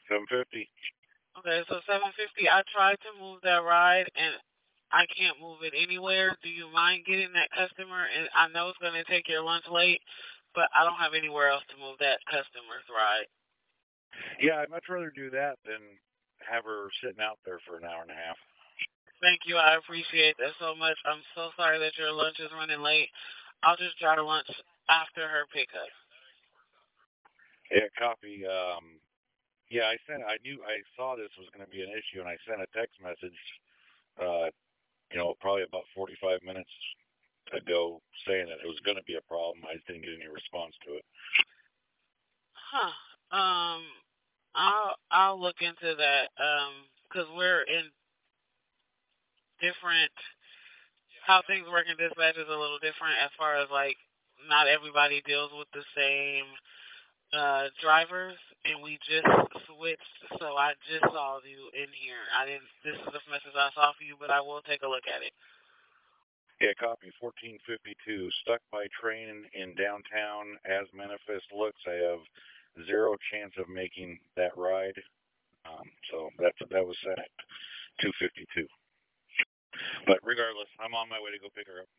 750. Okay, so 750. I tried to move that ride and I can't move it anywhere. Do you mind getting that customer? And I know it's going to take your lunch late, but I don't have anywhere else to move that customer's ride. Yeah, I'd much rather do that than have her sitting out there for an hour and a half. Thank you. I appreciate that so much. I'm so sorry that your lunch is running late. I'll just try to lunch after her pickup. Yeah, copy. Yeah, I saw this was going to be an issue, and I sent a text message, uh, probably about 45 minutes ago saying that it was going to be a problem. I just didn't get any response to it. Huh. I'll look into that. Because we're in different. How things work in dispatch is a little different as far as like not everybody deals with the same drivers, and we just switched. So I just saw you in here. I didn't. This is the message I saw for you, but I will take a look at it. Yeah, copy 1452. Stuck by train in downtown. As manifest looks, I have zero chance of making that ride. So that was set at 252. But regardless, I'm on my way to go pick her up.